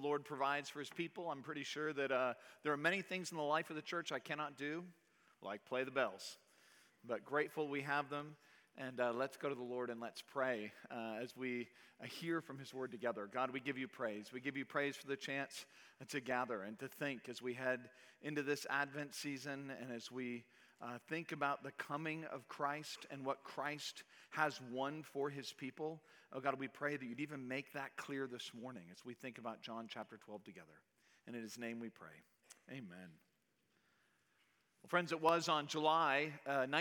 Lord provides for his people. I'm pretty sure that there are many things in the life of the church I cannot do, like play the bells. But grateful we have them. And let's go to the Lord and let's pray as we hear from his word together. God, we give you praise. We give you praise for the chance to gather and to think as we head into this Advent season and as we think about the coming of Christ and what Christ has won for his people. Oh God, we pray that you'd even make that clear this morning as we think about John chapter 12 together. And in his name we pray. Amen. Well, friends, it was on July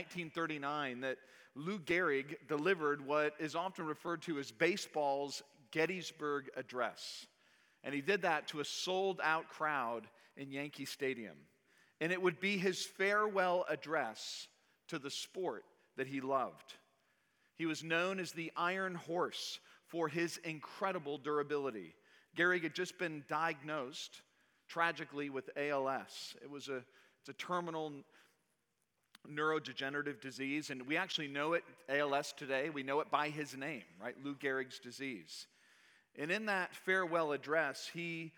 1939 that Lou Gehrig delivered what is often referred to as baseball's Gettysburg Address. And he did that to a sold-out crowd in Yankee Stadium. And it would be his farewell address to the sport that he loved. He was known as the Iron Horse for his incredible durability. Gehrig had just been diagnosed, tragically, with ALS. It's a terminal neurodegenerative disease, and we actually know it, ALS today, we know it by his name, right? Lou Gehrig's disease. And in that farewell address, he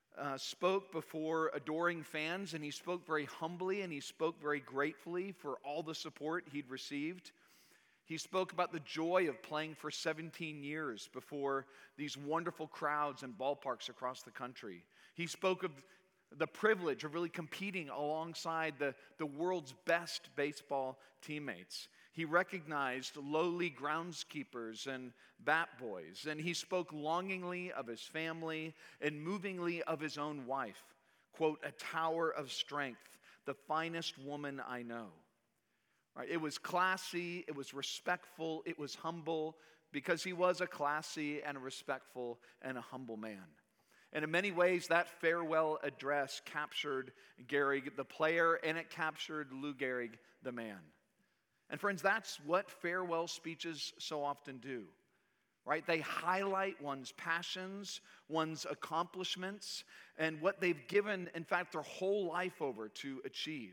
spoke before adoring fans, and he spoke very humbly, and he spoke very gratefully for all the support he'd received. He spoke about the joy of playing for 17 years before these wonderful crowds and ballparks across the country. He spoke of the privilege of really competing alongside the world's best baseball teammates. He recognized lowly groundskeepers and bat boys, and he spoke longingly of his family and movingly of his own wife. Quote, "a tower of strength, the finest woman I know." Right? It was classy, it was respectful, it was humble, because he was a classy and a respectful and a humble man. And in many ways, that farewell address captured Gehrig, the player, and it captured Lou Gehrig, the man. And friends, that's what farewell speeches so often do, right? They highlight one's passions, one's accomplishments, and what they've given, in fact, their whole life over to achieve.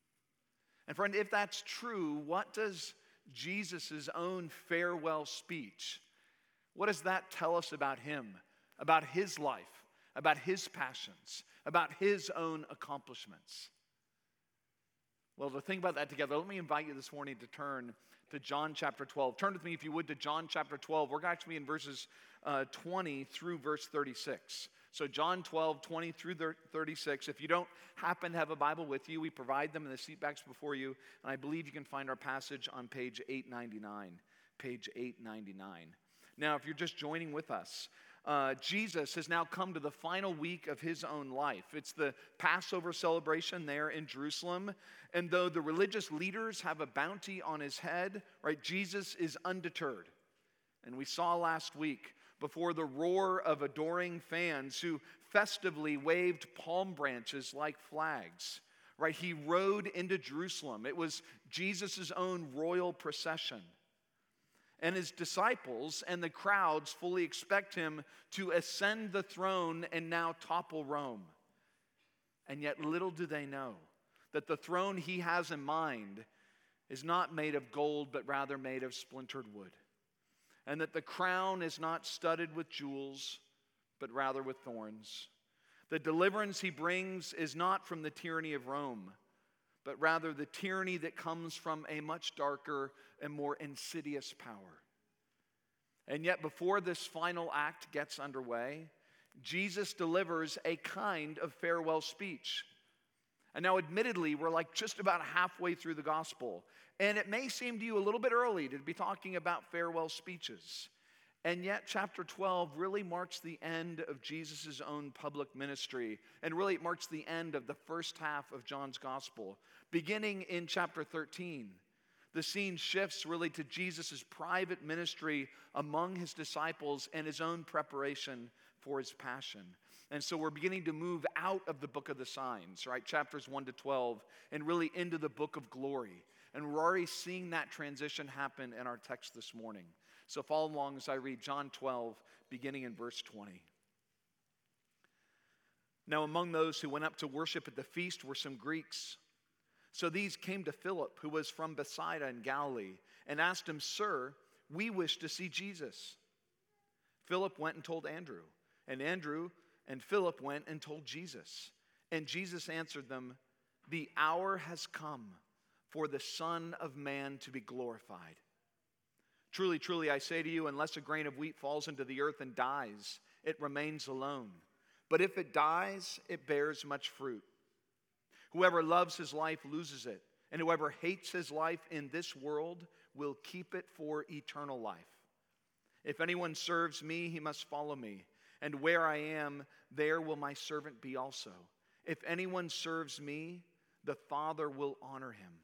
And friend, if that's true, what does Jesus' own farewell speech, what does that tell us about him, about his life, about his passions, about his own accomplishments? Well, to think about that together, let me invite you this morning to turn to John chapter 12. Turn with me, if you would, to John chapter 12. We're actually in verses 20 through verse 36. So John 12, 20 through 36. If you don't happen to have a Bible with you, we provide them in the seat backs before you. And I believe you can find our passage on page 899. Page 899. Now, if you're just joining with us, Jesus has now come to the final week of his own life. It's the Passover celebration there in Jerusalem. And though the religious leaders have a bounty on his head, right, Jesus is undeterred. And we saw last week, before the roar of adoring fans who festively waved palm branches like flags, right, he rode into Jerusalem. It was Jesus' own royal procession. And his disciples and the crowds fully expect him to ascend the throne and now topple Rome. And yet little do they know that the throne he has in mind is not made of gold, but rather made of splintered wood. And that the crown is not studded with jewels, but rather with thorns. The deliverance he brings is not from the tyranny of Rome, but rather the tyranny that comes from a much darker and more insidious power. And yet before this final act gets underway, Jesus delivers a kind of farewell speech. And now admittedly, we're like just about halfway through the gospel. And it may seem to you a little bit early to be talking about farewell speeches. And yet chapter 12 really marks the end of Jesus' own public ministry. And really it marks the end of the first half of John's gospel. Beginning in chapter 13, the scene shifts really to Jesus' private ministry among his disciples and his own preparation for his passion. And so we're beginning to move out of the book of the signs, right? Chapters 1 to 12, and really into the book of glory. And we're already seeing that transition happen in our text this morning. So follow along as I read John 12, beginning in verse 20. Now among those who went up to worship at the feast were some Greeks. So these came to Philip, who was from Bethsaida in Galilee, and asked him, "Sir, we wish to see Jesus." Philip went and told Andrew. And Andrew And Philip went and told Jesus. And Jesus answered them, "The hour has come for the Son of Man to be glorified. Truly, truly, I say to you, unless a grain of wheat falls into the earth and dies, it remains alone. But if it dies, it bears much fruit. Whoever loves his life loses it, and whoever hates his life in this world will keep it for eternal life. If anyone serves me, he must follow me, and where I am, there will my servant be also. If anyone serves me, the Father will honor him.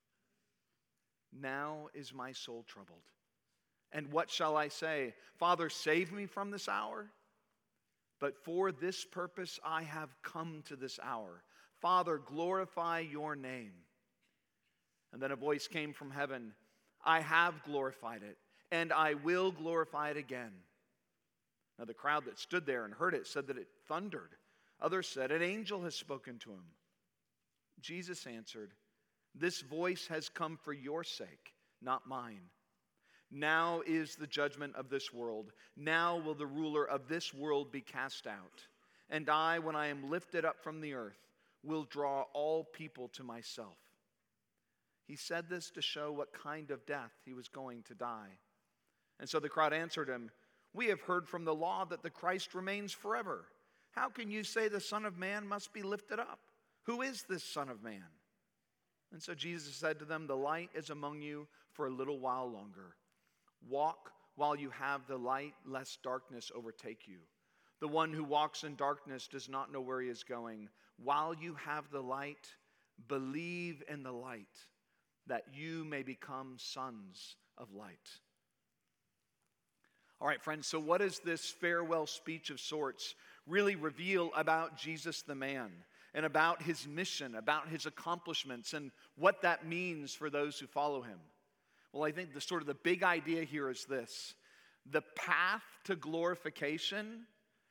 Now is my soul troubled. And what shall I say? Father, save me from this hour? But for this purpose I have come to this hour. Father, glorify your name." And then a voice came from heaven, "I have glorified it, and I will glorify it again." Now the crowd that stood there and heard it said that it thundered. Others said, "An angel has spoken to him." Jesus answered, "This voice has come for your sake, not mine. Now is the judgment of this world. Now will the ruler of this world be cast out. And I, when I am lifted up from the earth, will draw all people to myself." He said this to show what kind of death he was going to die. And so the crowd answered him, "We have heard from the law that the Christ remains forever. How can you say the Son of Man must be lifted up? Who is this Son of Man?" And so Jesus said to them, "The light is among you for a little while longer. Walk while you have the light, lest darkness overtake you. The one who walks in darkness does not know where he is going. While you have the light, believe in the light, that you may become sons of light." All right, friends, so what does this farewell speech of sorts really reveal about Jesus the man, and about his mission, about his accomplishments, and what that means for those who follow him? Well, I think the big idea here is this: the path to glorification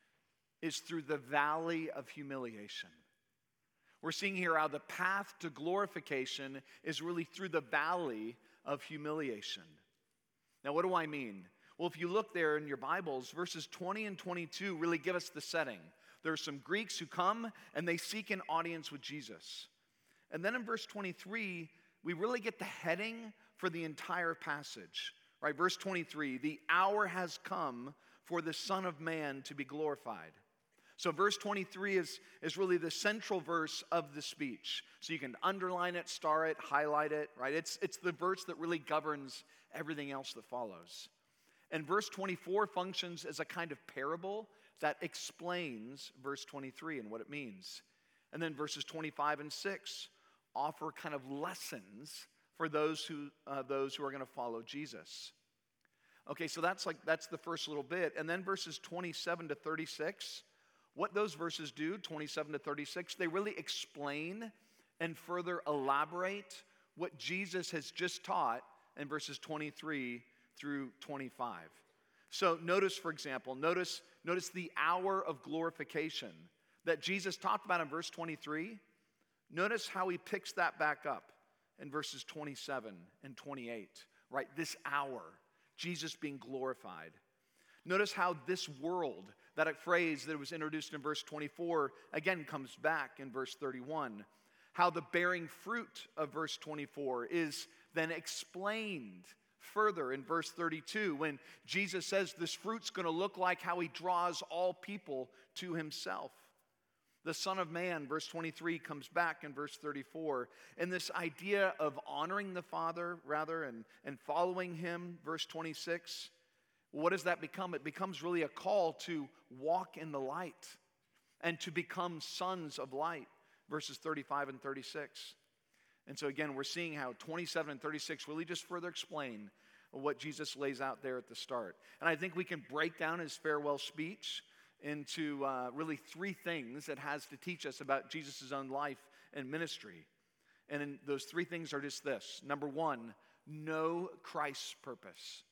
is through the valley of humiliation. We're seeing here how the path to glorification is really through the valley of humiliation. Now, what do I mean? Well, if you look there in your Bibles, verses 20 and 22 really give us the setting. There are some Greeks who come and they seek an audience with Jesus. And then in verse 23, we really get the heading for the entire passage. Right, verse 23, "The hour has come for the Son of Man to be glorified." So verse 23 is really the central verse of the speech. So you can underline it, star it, highlight it, right? It's the verse that really governs everything else that follows. And verse 24 functions as a kind of parable that explains verse 23 and what it means. And then verses 25 and 6 offer kind of lessons for those who are going to follow Jesus. Okay, so that's the first little bit. And then verses 27 to 36, what those verses do, 27 to 36, they really explain and further elaborate what Jesus has just taught in verses 23 through 25. So notice, for example, notice the hour of glorification that Jesus talked about in verse 23. Notice how he picks that back up in verses 27 and 28, right? This hour, Jesus being glorified. Notice how this world, that phrase that was introduced in verse 24, again comes back in verse 31. How the bearing fruit of verse 24 is then explained further in verse 32 when Jesus says this fruit's going to look like how he draws all people to himself. The Son of Man, verse 23, comes back in verse 34. And this idea of honoring the Father, and following him, verse 26, what does that become? It becomes really a call to walk in the light and to become sons of light, verses 35 and 36. And so again, we're seeing how 27 and 36 really just further explain what Jesus lays out there at the start. And I think we can break down his farewell speech into really three things it has to teach us about Jesus' own life and ministry. And those three things are just this. Number one, know Christ's purpose.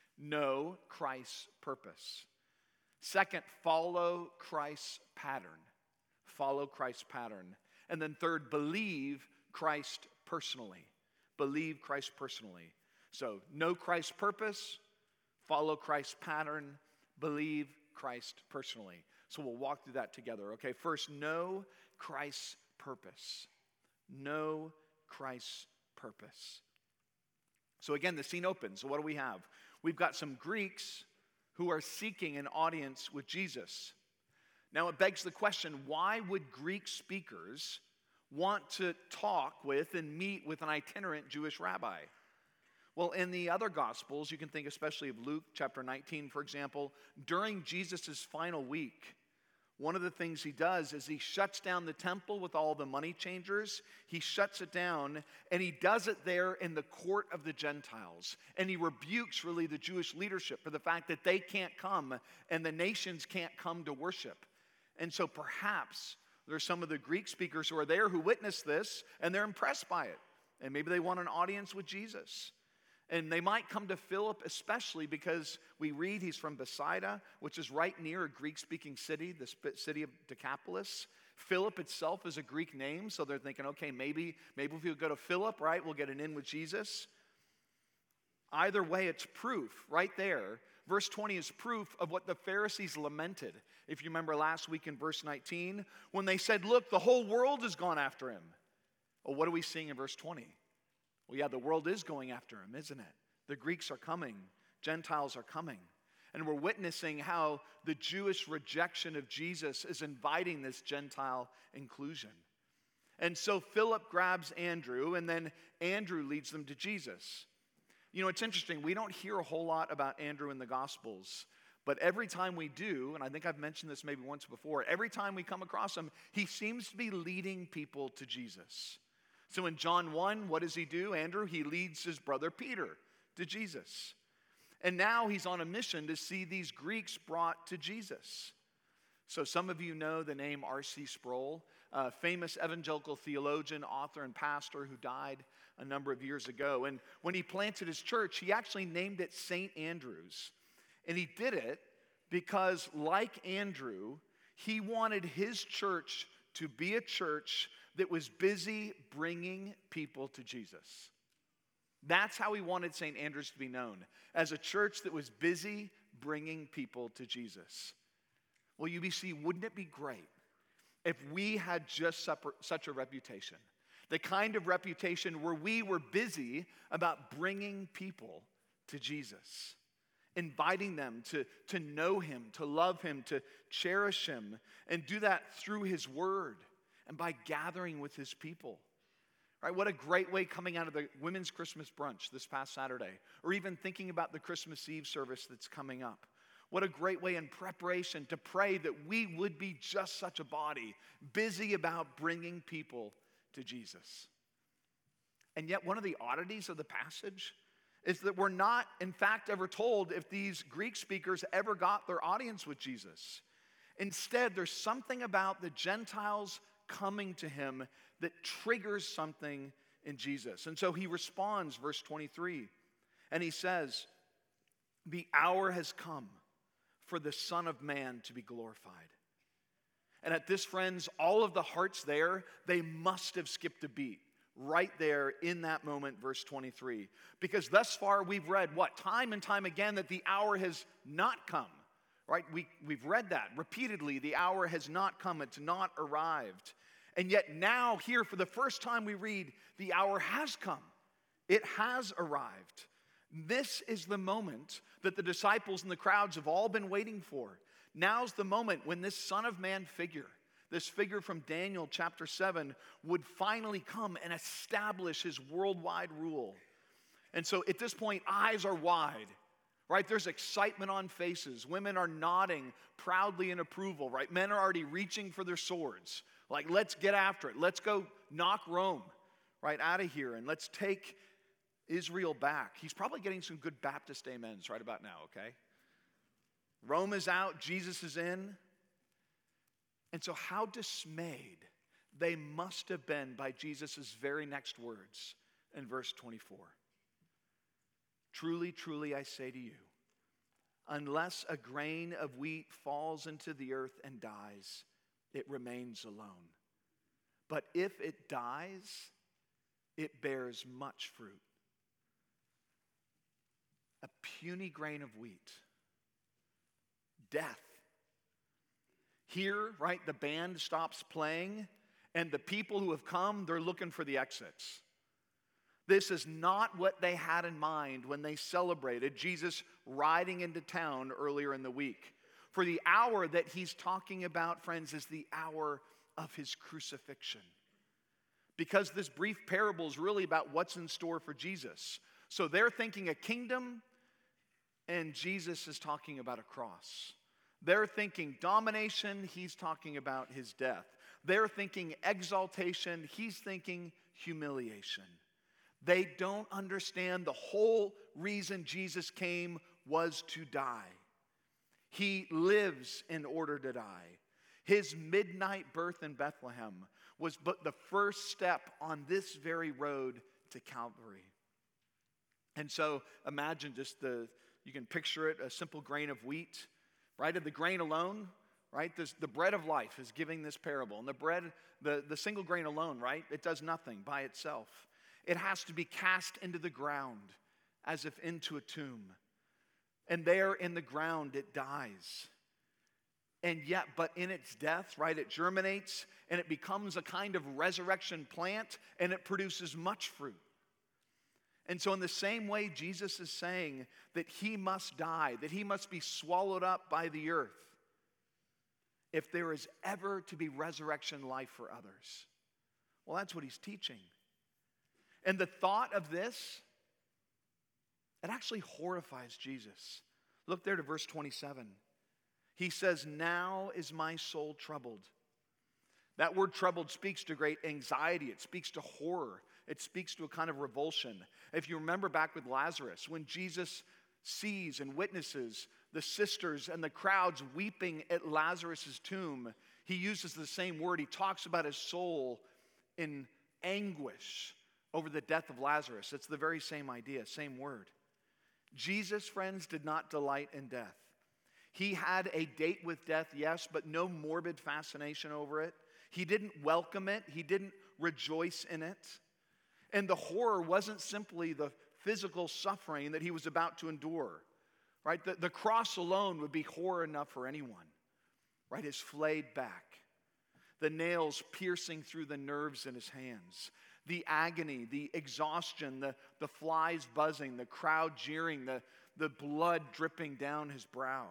Know Christ's purpose. Second, follow Christ's pattern. Follow Christ's pattern. And then third, believe Christ personally. Believe Christ personally. So, know Christ's purpose, follow Christ's pattern, believe Christ personally. So we'll walk through that together. Okay, first, know Christ's purpose. Know Christ's purpose. So again, the scene opens. So what do we have? We've got some Greeks who are seeking an audience with Jesus. Now it begs the question, why would Greek speakers want to talk with and meet with an itinerant Jewish rabbi? Well, in the other Gospels, you can think especially of Luke chapter 19, for example, during Jesus' final week, one of the things he does is he shuts down the temple with all the money changers. He shuts it down, and he does it there in the court of the Gentiles. And he rebukes really the Jewish leadership for the fact that they can't come and the nations can't come to worship. And so perhaps there's some of the Greek speakers who are there who witness this, and they're impressed by it. And maybe they want an audience with Jesus. And they might come to Philip especially because we read he's from Bethsaida, which is right near a Greek-speaking city, the city of Decapolis. Philip itself is a Greek name, so they're thinking, okay, maybe if we go to Philip, right, we'll get an in with Jesus. Either way, it's proof right there. Verse 20 is proof of what the Pharisees lamented. If you remember last week in verse 19, when they said, look, the whole world has gone after him. Well, what are we seeing in verse 20? Well, yeah, the world is going after him, isn't it? The Greeks are coming. Gentiles are coming. And we're witnessing how the Jewish rejection of Jesus is inviting this Gentile inclusion. And so Philip grabs Andrew, and then Andrew leads them to Jesus. You know, it's interesting. We don't hear a whole lot about Andrew in the Gospels. But every time we do, and I think I've mentioned this maybe once before, every time we come across him, he seems to be leading people to Jesus. So in John 1, what does he do, Andrew? He leads his brother Peter to Jesus. And now he's on a mission to see these Greeks brought to Jesus. So some of you know the name R.C. Sproul, a famous evangelical theologian, author, and pastor who died a number of years ago. And when he planted his church, he actually named it St. Andrew's. And he did it because, like Andrew, he wanted his church to be a church that was busy bringing people to Jesus. That's how he wanted St. Andrew's to be known, as a church that was busy bringing people to Jesus. Well, UBC, wouldn't it be great if we had just such a reputation? The kind of reputation where we were busy about bringing people to Jesus, inviting them to know him, to love him, to cherish him, and do that through his word and by gathering with his people. Right? What a great way coming out of the women's Christmas brunch this past Saturday, or even thinking about the Christmas Eve service that's coming up. What a great way in preparation to pray that we would be just such a body, busy about bringing people to Jesus. And yet one of the oddities of the passage is that we're not, in fact, ever told if these Greek speakers ever got their audience with Jesus. Instead, there's something about the Gentiles coming to him that triggers something in Jesus. And so he responds, verse 23, and he says, "The hour has come for the Son of Man to be glorified." And at this, friends, all of the hearts there, they must have skipped a beat right there in that moment, verse 23. Because thus far we've read what? Time and time again that the hour has not come, right? We've read that repeatedly. The hour has not come. It's not arrived. And yet now here for the first time we read the hour has come. It has arrived. This is the moment that the disciples and the crowds have all been waiting for. Now's the moment when this Son of Man figure, this figure from Daniel chapter 7, would finally come and establish his worldwide rule. And so at this point, eyes are wide, right? There's excitement on faces. Women are nodding proudly in approval, right? Men are already reaching for their swords. Like, let's get after it. Let's go knock Rome right out of here, and let's take Israel back. He's probably getting some good Baptist amens right about now, okay? Rome is out, Jesus is in. And so how dismayed they must have been by Jesus' very next words in verse 24. "Truly, truly, I say to you, unless a grain of wheat falls into the earth and dies, it remains alone. But if it dies, it bears much fruit." A puny grain of wheat. Death. Here, right, the band stops playing, and the people who have come, they're looking for the exits. This is not what they had in mind when they celebrated Jesus riding into town earlier in the week. For the hour that he's talking about, friends, is the hour of his crucifixion. Because this brief parable is really about what's in store for Jesus. So they're thinking a kingdom, and Jesus is talking about a cross. They're thinking domination, he's talking about his death. They're thinking exaltation, he's thinking humiliation. They don't understand the whole reason Jesus came was to die. He lives in order to die. His midnight birth in Bethlehem was but the first step on this very road to Calvary. And so imagine you can picture it, a simple grain of wheat, right? And the grain alone, right? The bread of life is giving this parable. And the bread, the single grain alone, right? It does nothing by itself. It has to be cast into the ground as if into a tomb. And there in the ground it dies. And yet, but in its death, right, it germinates and it becomes a kind of resurrection plant and it produces much fruit. And so in the same way, Jesus is saying that he must die, that he must be swallowed up by the earth if there is ever to be resurrection life for others. Well, that's what he's teaching. And the thought of this, it actually horrifies Jesus. Look there to verse 27. He says, "Now is my soul troubled." That word troubled speaks to great anxiety. It speaks to horror. It speaks to a kind of revulsion. If you remember back with Lazarus, when Jesus sees and witnesses the sisters and the crowds weeping at Lazarus' tomb, he uses the same word. He talks about his soul in anguish over the death of Lazarus. It's the very same idea, same word. Jesus, friends, did not delight in death. He had a date with death, yes, but no morbid fascination over it. He didn't welcome it. He didn't rejoice in it. And the horror wasn't simply the physical suffering that he was about to endure, right? The cross alone would be horror enough for anyone, right? His flayed back, the nails piercing through the nerves in his hands, the agony, the exhaustion, the flies buzzing, the crowd jeering, the blood dripping down his brow,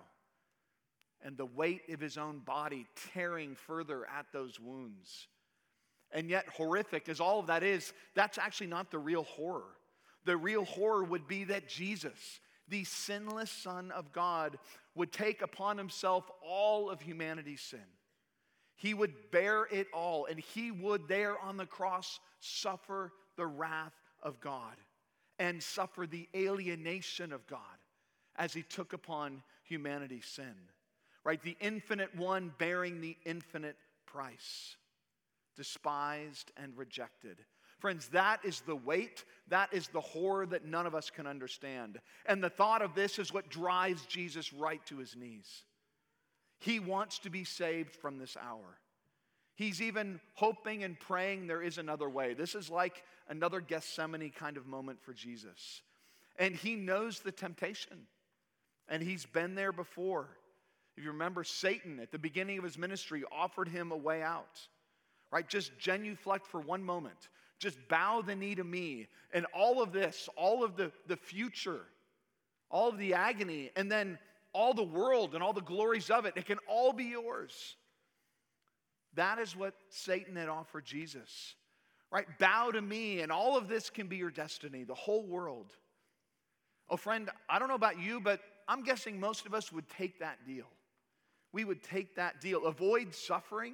and the weight of his own body tearing further at those wounds. And yet, horrific as all of that is, that's actually not the real horror. The real horror would be that Jesus, the sinless Son of God, would take upon himself all of humanity's sin. He would bear it all, and he would there on the cross suffer the wrath of God and suffer the alienation of God as he took upon humanity's sin. Right? The infinite one bearing the infinite price. Despised and rejected. Friends, that is the weight, that is the horror that none of us can understand. And the thought of this is what drives Jesus right to his knees. He wants to be saved from this hour. He's even hoping and praying there is another way. This is like another Gethsemane kind of moment for Jesus. And he knows the temptation. And he's been there before. If you remember, Satan at the beginning of his ministry offered him a way out. Right? Just genuflect for one moment. Just bow the knee to me. And all of this, all of the future, all of the agony, and then all the world and all the glories of it, it can all be yours. That is what Satan had offered Jesus. Right? Bow to me, and all of this can be your destiny, the whole world. Oh, friend, I don't know about you, but I'm guessing most of us would take that deal. We would take that deal. Avoid suffering.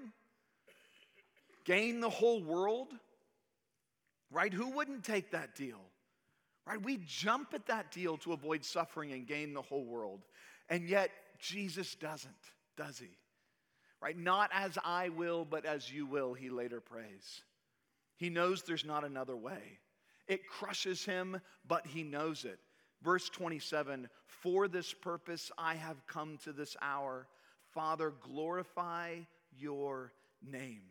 Gain the whole world. Right? Who wouldn't take that deal? Right? We jump at that deal to avoid suffering and gain the whole world. And yet, Jesus doesn't, does he? Right? Not as I will, but as you will, he later prays. He knows there's not another way. It crushes him, but he knows it. Verse 27, "For this purpose I have come to this hour. Father, glorify your name."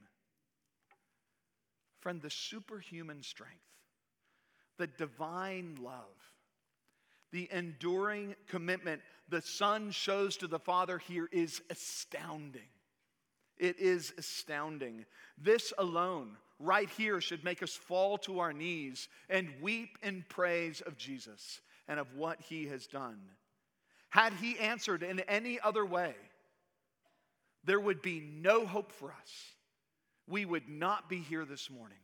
Friend, the superhuman strength, the divine love, the enduring commitment the Son shows to the Father here is astounding. It is astounding. This alone, right here, should make us fall to our knees and weep in praise of Jesus and of what he has done. Had he answered in any other way, there would be no hope for us. We would not be here this morning.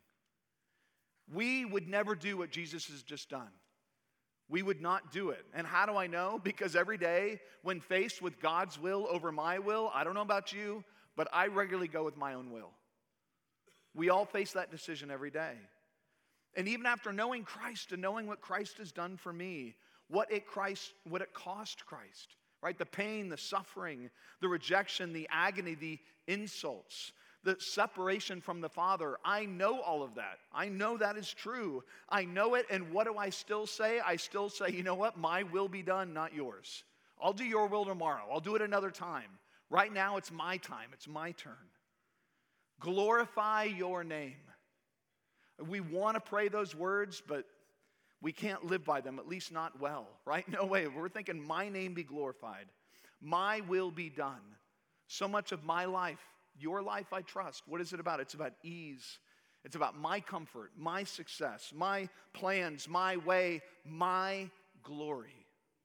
We would never do what Jesus has just done. We would not do it. And how do I know? Because every day when faced with God's will over my will, I don't know about you, but I regularly go with my own will. We all face that decision every day. And even after knowing Christ and knowing what Christ has done for me, what it cost Christ, right? The pain, the suffering, the rejection, the agony, the insults, the separation from the Father. I know all of that. I know that is true. I know it, and what do I still say? I still say, you know what? My will be done, not yours. I'll do your will tomorrow. I'll do it another time. Right now, it's my time. It's my turn. Glorify your name. We want to pray those words, but we can't live by them, at least not well, right? No way. We're thinking, my name be glorified. My will be done. So much of my life, your life, I trust. What is it about? It's about ease. It's about my comfort, my success, my plans, my way, my glory.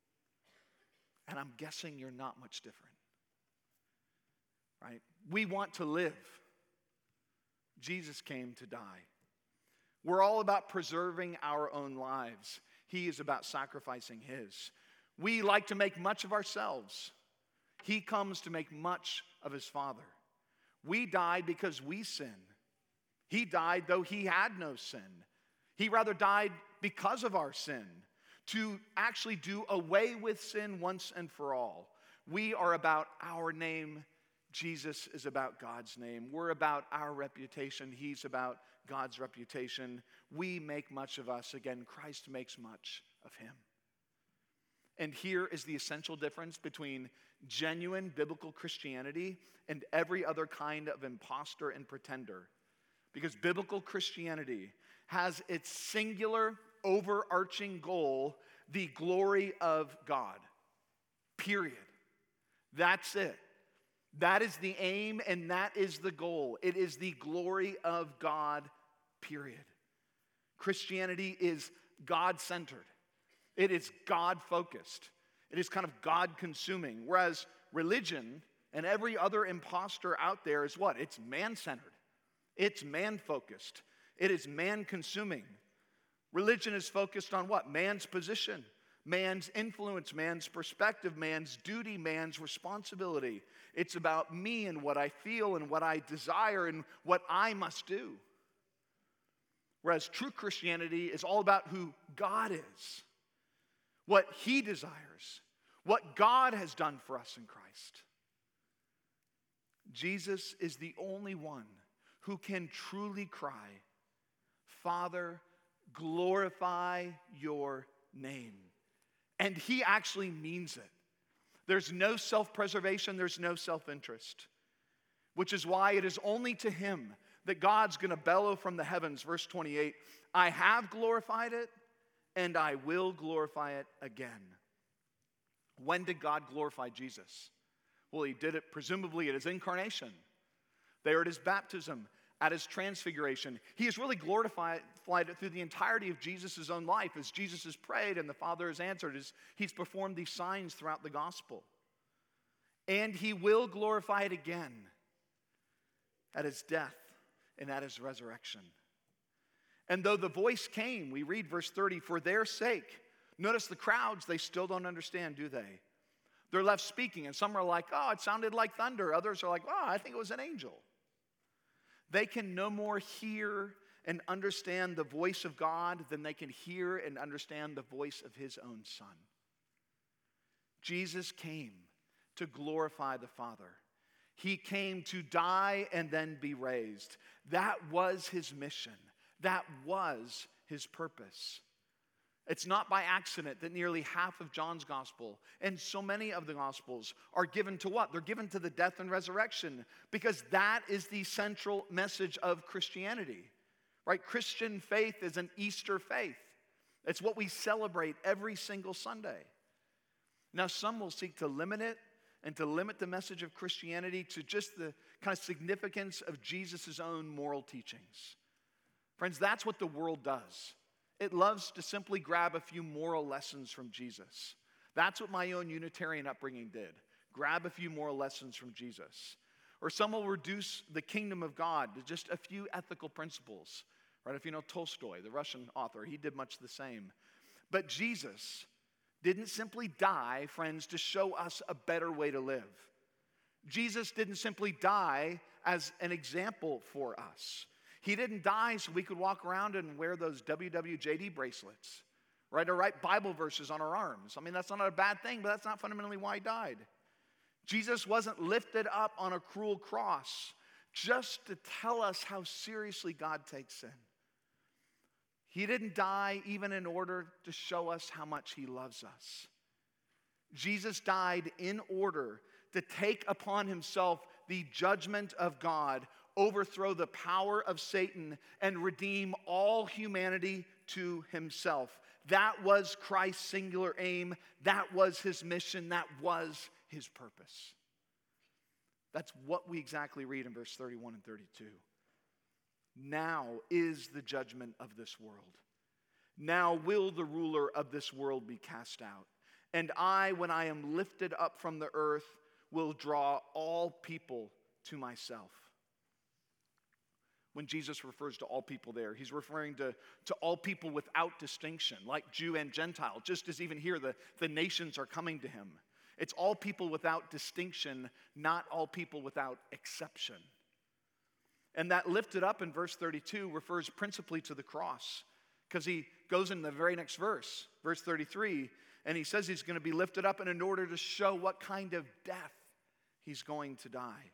And I'm guessing you're not much different, right? We want to live. Jesus came to die. We're all about preserving our own lives. He is about sacrificing his. We like to make much of ourselves. He comes to make much of his Father. We died because we sin. He died though he had no sin. He rather died because of our sin, to actually do away with sin once and for all. We are about our name. Jesus is about God's name. We're about our reputation. He's about God's reputation. We make much of us. Again, Christ makes much of him. And here is the essential difference between genuine biblical Christianity and every other kind of imposter and pretender. Because biblical Christianity has its singular, overarching goal, the glory of God. Period. That's it. That is the aim and that is the goal. It is the glory of God, period. Christianity is God-centered. It is God-focused. It is kind of God-consuming. Whereas religion and every other imposter out there is what? It's man-centered. It's man-focused. It is man-consuming. Religion is focused on what? Man's position, man's influence, man's perspective, man's duty, man's responsibility. It's about me and what I feel and what I desire and what I must do. Whereas true Christianity is all about who God is, what he desires, what God has done for us in Christ. Jesus is the only one who can truly cry, Father, glorify your name. And he actually means it. There's no self-preservation, there's no self-interest, which is why it is only to him that God's going to bellow from the heavens. Verse 28, I have glorified it, and I will glorify it again. When did God glorify Jesus? Well, he did it presumably at his incarnation, there at his baptism, at his transfiguration. He has really glorified it through the entirety of Jesus' own life. As Jesus has prayed and the Father has answered, he's performed these signs throughout the gospel. And he will glorify it again at his death and at his resurrection. And though the voice came, we read verse 30, for their sake. Notice the crowds, they still don't understand, do they? They're left speaking, and some are like, oh, it sounded like thunder. Others are like, oh, I think it was an angel. They can no more hear and understand the voice of God than they can hear and understand the voice of his own Son. Jesus came to glorify the Father. He came to die and then be raised. That was his mission. That was his purpose. It's not by accident that nearly half of John's gospel and so many of the gospels are given to what? They're given to the death and resurrection, because that is the central message of Christianity, right? Christian faith is an Easter faith. It's what we celebrate every single Sunday. Now, some will seek to limit it and to limit the message of Christianity to just the kind of significance of Jesus' own moral teachings. Friends, that's what the world does. It loves to simply grab a few moral lessons from Jesus. That's what my own Unitarian upbringing did. Grab a few moral lessons from Jesus. Or some will reduce the kingdom of God to just a few ethical principles. Right? If you know Tolstoy, the Russian author, he did much the same. But Jesus didn't simply die, friends, to show us a better way to live. Jesus didn't simply die as an example for us. He didn't die so we could walk around and wear those WWJD bracelets, right? Or write Bible verses on our arms. I mean, that's not a bad thing, but that's not fundamentally why he died. Jesus wasn't lifted up on a cruel cross just to tell us how seriously God takes sin. He didn't die even in order to show us how much he loves us. Jesus died in order to take upon himself the judgment of God, overthrow the power of Satan, and redeem all humanity to himself. That was Christ's singular aim. That was his mission. That was his purpose. That's what we exactly read in verse 31 and 32. Now is the judgment of this world. Now will the ruler of this world be cast out. And I, when I am lifted up from the earth, will draw all people to myself. When Jesus refers to all people there, he's referring to all people without distinction, like Jew and Gentile, just as even here the nations are coming to him. It's all people without distinction, not all people without exception. And that lifted up in verse 32 refers principally to the cross, because he goes in the very next verse, verse 33, and he says he's going to be lifted up in order to show what kind of death he's going to die.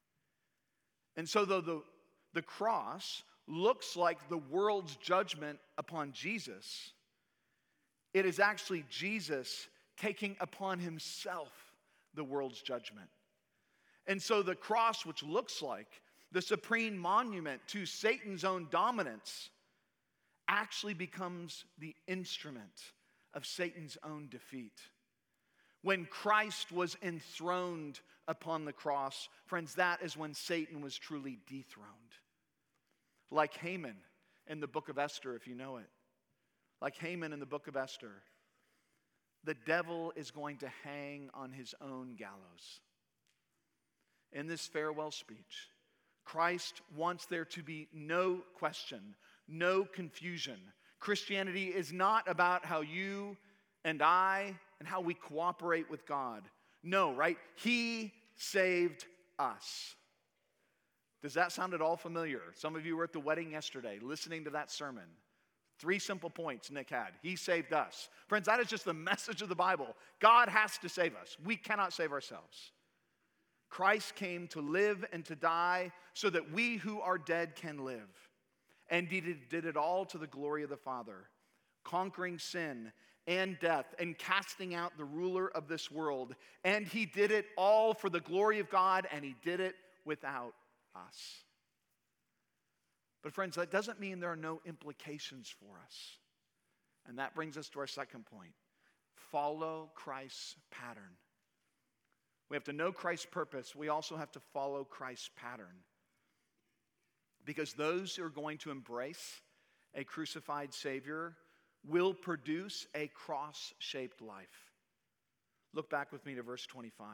And so though the cross looks like the world's judgment upon Jesus, it is actually Jesus taking upon himself the world's judgment. And so the cross, which looks like the supreme monument to Satan's own dominance, actually becomes the instrument of Satan's own defeat. When Christ was enthroned upon the cross, friends, that is when Satan was truly dethroned. Like Haman in the book of Esther, if you know it. Like Haman in the book of Esther. The devil is going to hang on his own gallows. In this farewell speech, Christ wants there to be no question, no confusion. Christianity is not about how you and I and how we cooperate with God. No, right? He saved us. Does that sound at all familiar? Some of you were at the wedding yesterday listening to that sermon. 3 simple points Nick had. He saved us. Friends, that is just the message of the Bible. God has to save us. We cannot save ourselves. Christ came to live and to die so that we who are dead can live. And he did it all to the glory of the Father, conquering sin and death and casting out the ruler of this world. And he did it all for the glory of God, and he did it without us. But friends, that doesn't mean there are no implications for us. And that brings us to our second point. Follow Christ's pattern. We have to know Christ's purpose. We also have to follow Christ's pattern. Because those who are going to embrace a crucified Savior will produce a cross-shaped life. Look back with me to verse 25.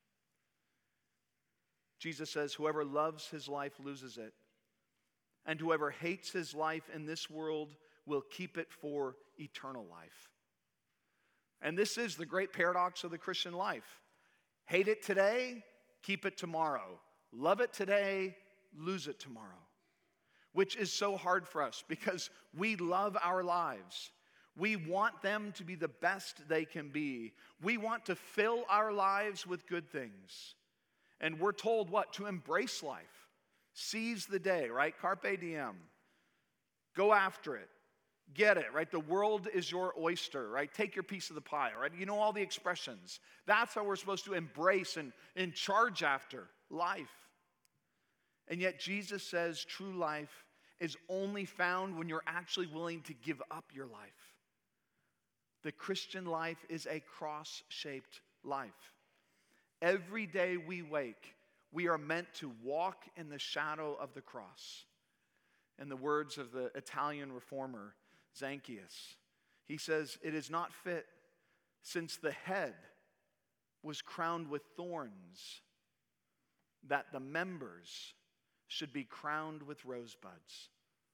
Jesus says, "Whoever loves his life loses it. And whoever hates his life in this world will keep it for eternal life." And this is the great paradox of the Christian life. Hate it today, keep it tomorrow. Love it today, lose it tomorrow. Which is so hard for us because we love our lives. We want them to be the best they can be. We want to fill our lives with good things. And we're told what? To embrace life. Seize the day, right? Carpe diem. Go after it. Get it, right? The world is your oyster, right? Take your piece of the pie, right? You know all the expressions. That's how we're supposed to embrace and charge after life. And yet Jesus says true life is only found when you're actually willing to give up your life. The Christian life is a cross-shaped life. Every day we wake, we are meant to walk in the shadow of the cross. In the words of the Italian reformer, Zanchius, he says, "It is not fit, since the head was crowned with thorns, that the members should be crowned with rosebuds."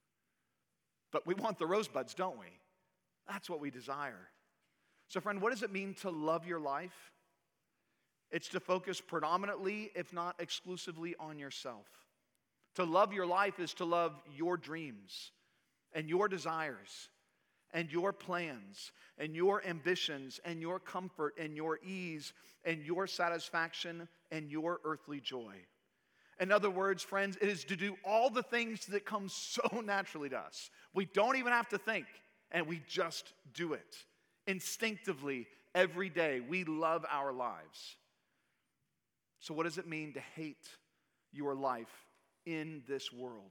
But we want the rosebuds, don't we? That's what we desire. So friend, what does it mean to love your life? It's to focus predominantly, if not exclusively, on yourself. To love your life is to love your dreams and your desires and your plans and your ambitions and your comfort and your ease and your satisfaction and your earthly joy. In other words, friends, it is to do all the things that come so naturally to us. We don't even have to think, and we just do it. Instinctively, every day, we love our lives. So what does it mean to hate your life in this world?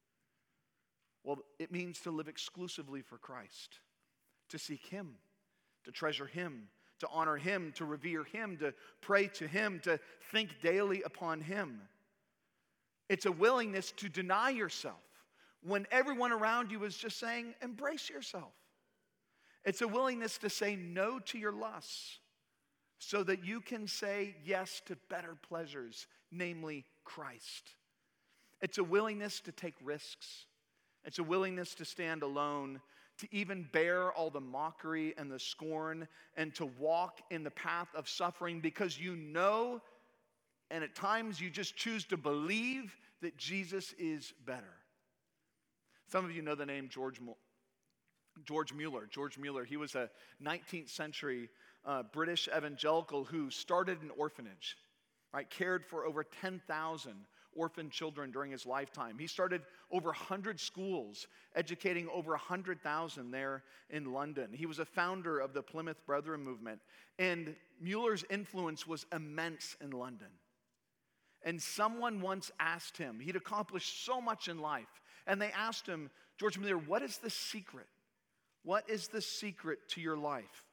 Well, it means to live exclusively for Christ, to seek Him, to treasure Him, to honor Him, to revere Him, to pray to Him, to think daily upon Him. It's a willingness to deny yourself when everyone around you is just saying, embrace yourself. It's a willingness to say no to your lusts so that you can say yes to better pleasures, namely Christ. It's a willingness to take risks. It's a willingness to stand alone, to even bear all the mockery and the scorn, and to walk in the path of suffering because you know, and at times you just choose to believe that Jesus is better. Some of you know the name George Mueller. George Mueller, he was a 19th century British evangelical who started an orphanage, right? Cared for over 10,000 orphan children during his lifetime. He started over 100 schools, educating over 100,000 there in London. He was a founder of the Plymouth Brethren movement, and Mueller's influence was immense in London. And someone once asked him, he'd accomplished so much in life, and they asked him, George Mueller, what is the secret? What is the secret to your life?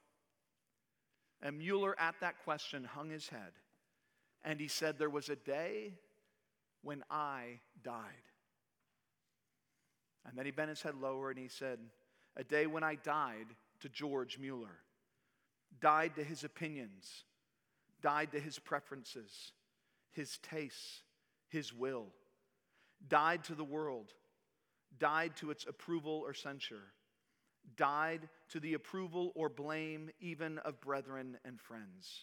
And Mueller, at that question, hung his head, and he said, there was a day when I died. And then he bent his head lower and he said, a day when I died to George Mueller, died to his opinions, died to his preferences, his tastes, his will, died to the world, died to its approval or censure, died to the approval or blame even of brethren and friends.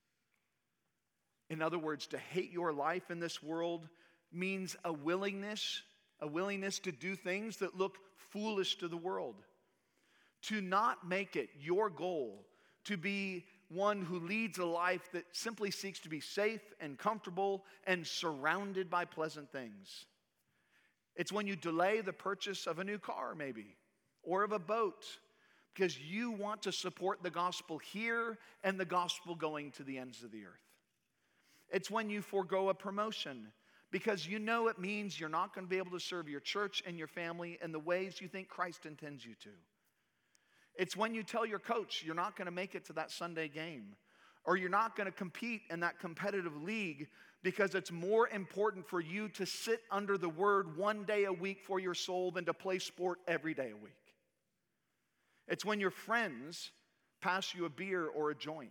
In other words, to hate your life in this world means a willingness to do things that look foolish to the world. To not make it your goal to be one who leads a life that simply seeks to be safe and comfortable and surrounded by pleasant things. It's when you delay the purchase of a new car, maybe, or of a boat, because you want to support the gospel here and the gospel going to the ends of the earth. It's when you forego a promotion because you know it means you're not going to be able to serve your church and your family in the ways you think Christ intends you to. It's when you tell your coach you're not going to make it to that Sunday game, or you're not going to compete in that competitive league because it's more important for you to sit under the word one day a week for your soul than to play sport every day a week. It's when your friends pass you a beer or a joint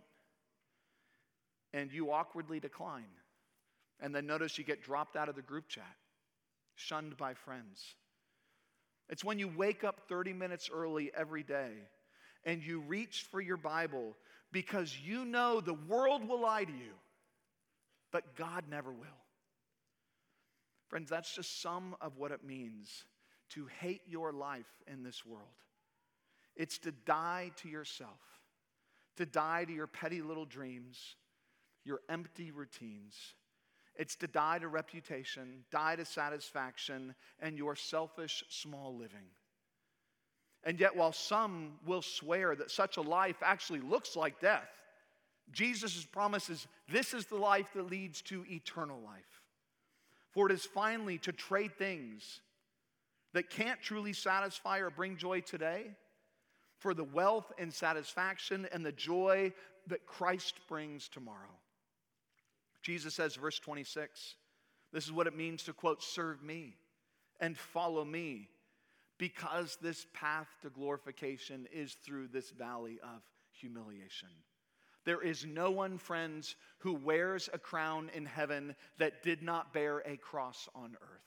and you awkwardly decline, and then notice you get dropped out of the group chat, shunned by friends. It's when you wake up 30 minutes early every day and you reach for your Bible because you know the world will lie to you, but God never will. Friends, that's just some of what it means to hate your life in this world. It's to die to yourself, to die to your petty little dreams, your empty routines. It's to die to reputation, die to satisfaction, and your selfish small living. And yet, while some will swear that such a life actually looks like death, Jesus' promise is this is the life that leads to eternal life. For it is finally to trade things that can't truly satisfy or bring joy today for the wealth and satisfaction and the joy that Christ brings tomorrow. Jesus says, verse 26, this is what it means to, quote, serve me and follow me, because this path to glorification is through this valley of humiliation. There is no one, friends, who wears a crown in heaven that did not bear a cross on earth.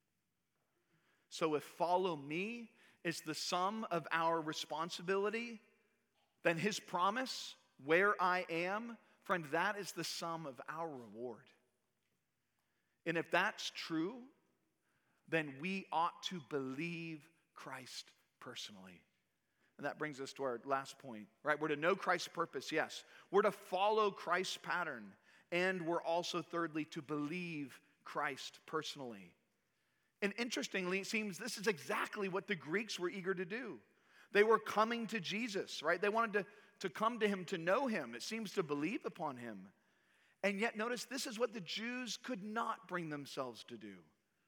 So if follow me is the sum of our responsibility, then his promise, where I am, friend, that is the sum of our reward. And if that's true, then we ought to believe Christ personally. And that brings us to our last point, right? We're to know Christ's purpose, yes. We're to follow Christ's pattern. And we're also, thirdly, to believe Christ personally. And interestingly, it seems this is exactly what the Greeks were eager to do. They were coming to Jesus, right? They wanted to come to him, to know him. It seems to believe upon him. And yet, notice, this is what the Jews could not bring themselves to do.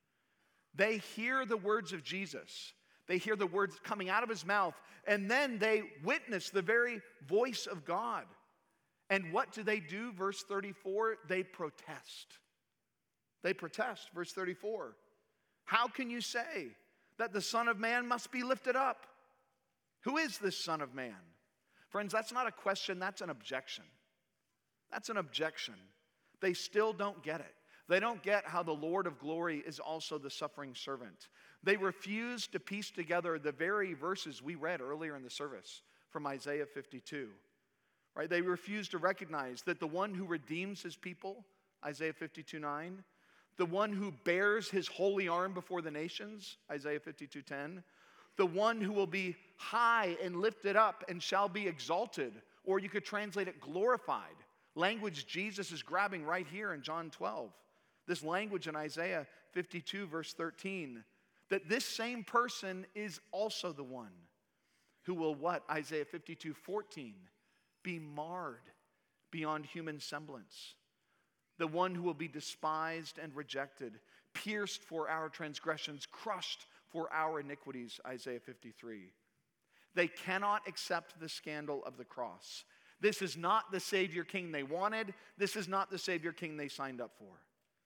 They hear the words of Jesus. They hear the words coming out of his mouth, and then they witness the very voice of God. And what do? Verse 34, they protest. They protest, verse 34. How can you say that the Son of Man must be lifted up? Who is this Son of Man? Friends, that's not a question, that's an objection. That's an objection. They still don't get it. They don't get how the Lord of glory is also the suffering servant. They refuse to piece together the very verses we read earlier in the service from Isaiah 52. Right? They refuse to recognize that the one who redeems his people, Isaiah 52:9, the one who bears his holy arm before the nations, Isaiah 52:10, the one who will be high and lifted up and shall be exalted, or you could translate it glorified. Language Jesus is grabbing right here in John 12. This language in Isaiah 52, verse 13, that this same person is also the one who will what? Isaiah 52:14, be marred beyond human semblance. The one who will be despised and rejected, pierced for our transgressions, crushed for our iniquities, Isaiah 53. They cannot accept the scandal of the cross. This is not the Savior King they wanted. This is not the Savior King they signed up for.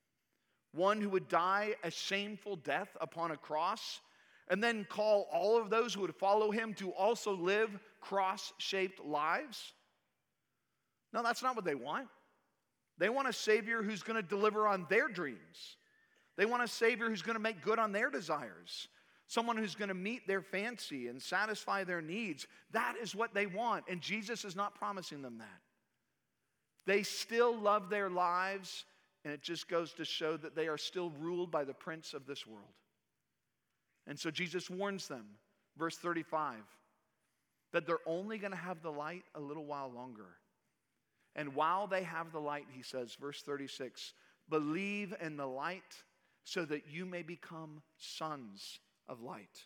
One who would die a shameful death upon a cross and then call all of those who would follow him to also live cross-shaped lives? No, that's not what they want. They want a Savior who's going to deliver on their dreams. They want a Savior who's going to make good on their desires. Someone who's going to meet their fancy and satisfy their needs. That is what they want, and Jesus is not promising them that. They still love their lives, and it just goes to show that they are still ruled by the prince of this world. And so Jesus warns them, verse 35, that they're only going to have the light a little while longer. And while they have the light, he says, verse 36, believe in the light so that you may become sons of light.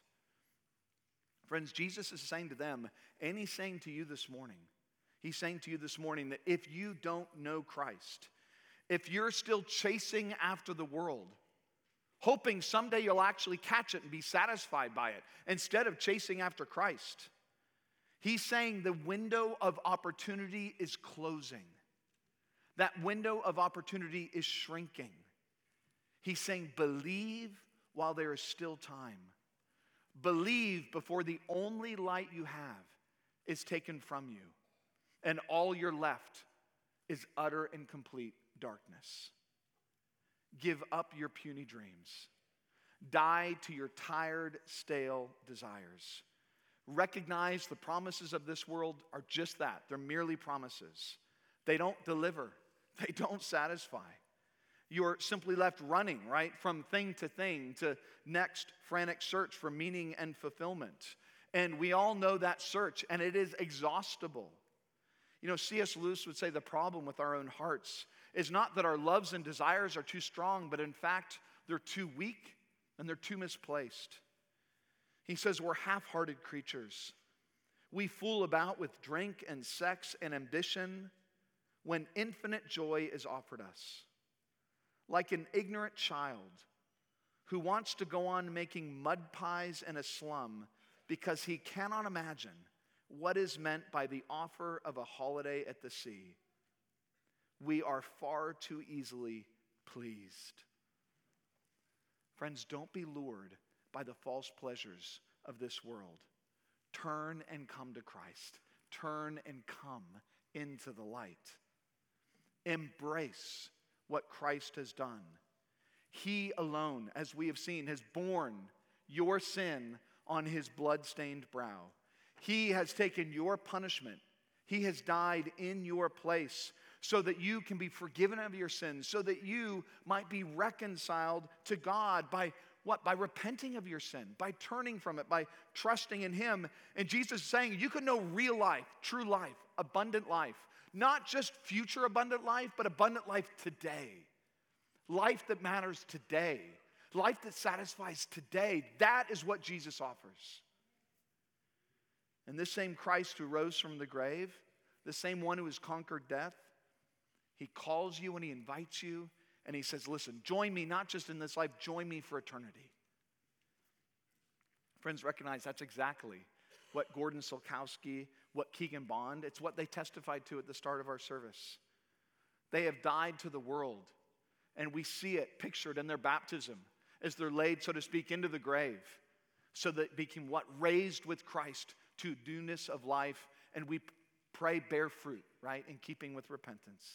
Friends, Jesus is saying to them, and he's saying to you this morning, he's saying to you this morning that if you don't know Christ, if you're still chasing after the world, hoping someday you'll actually catch it and be satisfied by it, instead of chasing after Christ, he's saying the window of opportunity is closing. That window of opportunity is shrinking. He's saying, believe while there is still time. Believe before the only light you have is taken from you, and all you're left is utter and complete darkness. Give up your puny dreams. Die to your tired, stale desires. Recognize the promises of this world are just that. They're merely promises. They don't deliver. They don't satisfy. You're simply left running, right, from thing to next frantic search for meaning and fulfillment. And we all know that search, and it is exhaustible. You know, C.S. Lewis would say the problem with our own hearts is not that our loves and desires are too strong, but in fact, they're too weak and they're too misplaced. He says we're half-hearted creatures. We fool about with drink and sex and ambition when infinite joy is offered us. Like an ignorant child who wants to go on making mud pies in a slum because he cannot imagine what is meant by the offer of a holiday at the sea. we are far too easily pleased. Friends, don't be lured by the false pleasures of this world. Turn and come to Christ. Turn and come into the light. Embrace what Christ has done. He alone, as we have seen, has borne your sin on his blood-stained brow. He has taken your punishment. He has died in your place so that you can be forgiven of your sins, so that you might be reconciled to God by what? By repenting of your sin, by turning from it, by trusting in him. And Jesus is saying you can know real life, true life, abundant life. Not just future abundant life, but abundant life today. Life that matters today. Life that satisfies today. That is what Jesus offers. And this same Christ who rose from the grave, the same one who has conquered death, he calls you and he invites you and he says, listen, join me not just in this life, join me for eternity. Friends, recognize that's exactly what Gordon Sulkowski, what Keegan Bond, it's what they testified to at the start of our service. They have died to the world, and we see it pictured in their baptism as they're laid, so to speak, into the grave, so that became what? Raised with Christ to newness of life, and we pray bear fruit, right, in keeping with repentance.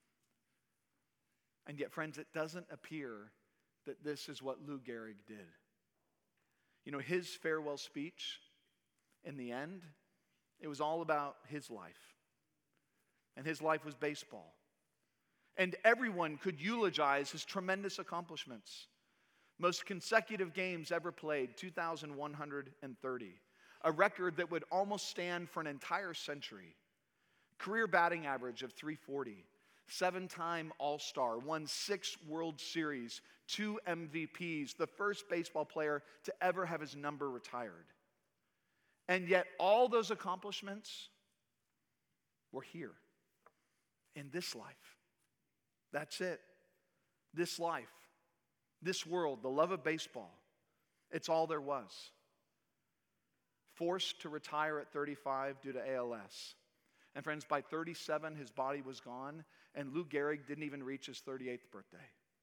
And yet, friends, it doesn't appear that this is what Lou Gehrig did. You know, his farewell speech, in the end, it was all about his life. And his life was baseball. And everyone could eulogize his tremendous accomplishments. Most consecutive games ever played, 2,130. A record that would almost stand for an entire century. Career batting average of 340. 7-time All-Star, won 6 World Series, 2 MVPs, the first baseball player to ever have his number retired. And yet all those accomplishments were here, in this life. That's it. This life, this world, the love of baseball, it's all there was. Forced to retire at 35 due to ALS. And friends, by 37, his body was gone, and Lou Gehrig didn't even reach his 38th birthday.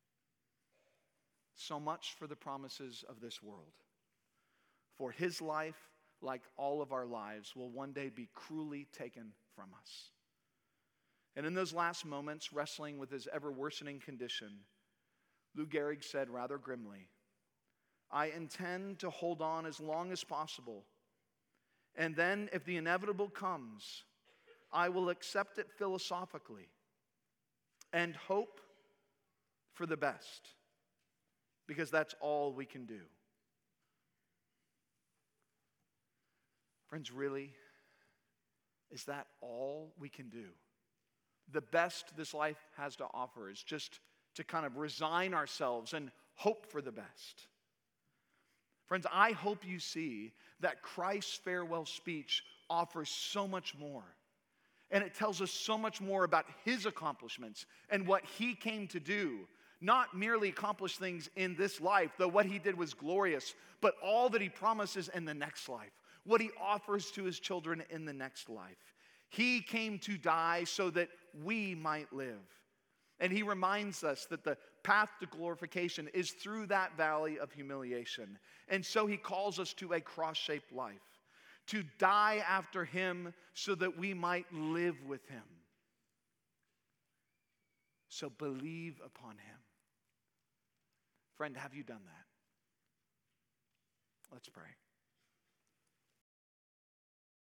So much for the promises of this world. For his life, like all of our lives, will one day be cruelly taken from us. And in those last moments, wrestling with his ever-worsening condition, Lou Gehrig said rather grimly, I intend to hold on as long as possible, and then if the inevitable comes, I will accept it philosophically and hope for the best, because that's all we can do. Friends, really, is that all we can do? The best this life has to offer is just to kind of resign ourselves and hope for the best. Friends, I hope you see that Christ's farewell speech offers so much more. And it tells us so much more about his accomplishments and what he came to do. Not merely accomplish things in this life, though what he did was glorious, but all that he promises in the next life. What he offers to his children in the next life. He came to die so that we might live. And he reminds us that the path to glorification is through that valley of humiliation. And so he calls us to a cross-shaped life. To die after him so that we might live with him. So believe upon him. Friend, have you done that? Let's pray.